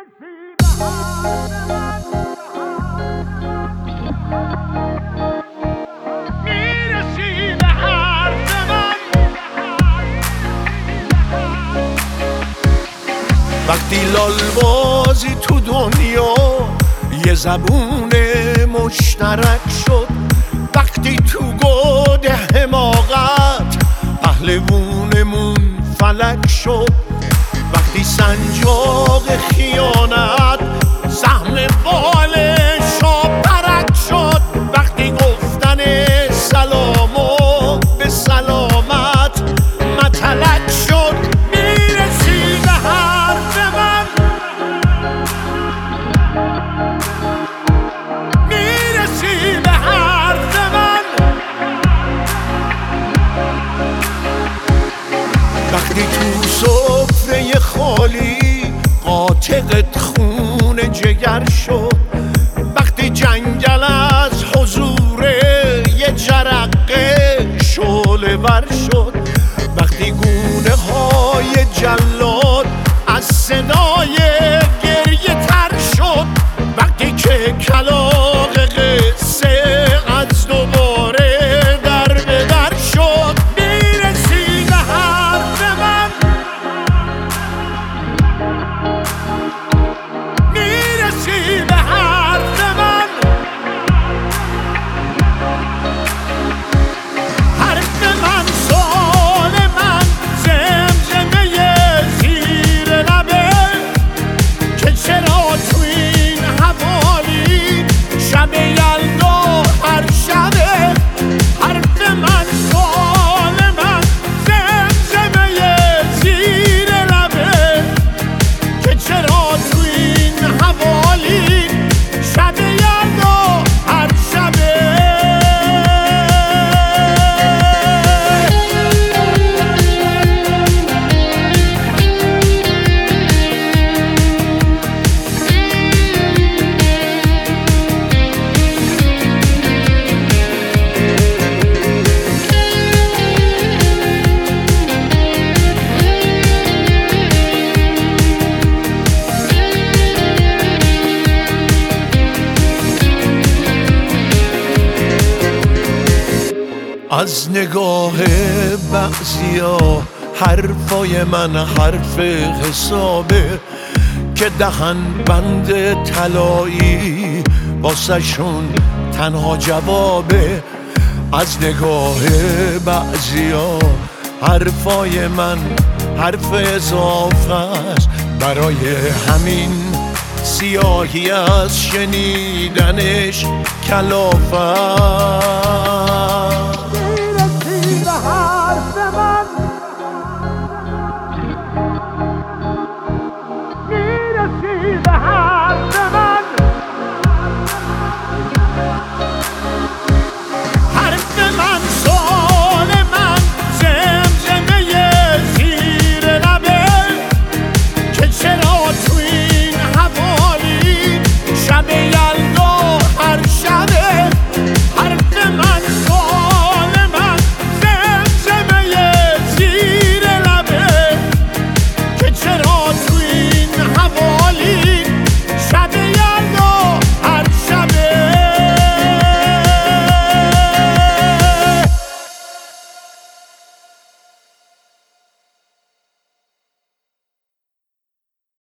وقتی لالبازی تو دنیا یه زبون مشترک شد، وقتی تو گود حماقت پهلوونمون فلک شد، وقتی سنجاق خیانت سهم بالشا پرک شد، وقتی گفتن سلامو به سلامت متلک شد، میرسی به حرف من، میرسی به حرف من. وقتی تو سفره خالی قاطقت خون جگر شد، وقتی جنگل از حضور یه جرقه شعله ور شد، وقتی گونه های جلاد از صدای گریه تر شد، وقتی که کلاغ قصه از دوباره در به در شد، میرسی به حرف من، میرسی به حرف من. حرف من سوال من زمزمه زیر لبه که چرا تو این حوالی شب یلدا هر شبه. حرف من سوال من زمزمه زیر لبه که چرا تو این حوالی شب یلدا هر شبه. از نگاه بعضیا حرفای من حرف حسابه که دهن بند طلایی واسه شون تنها جوابه. از نگاه بعضیا حرفای من حرف اضافه است، برای همین سیاهی از شنیدنش کلافه است.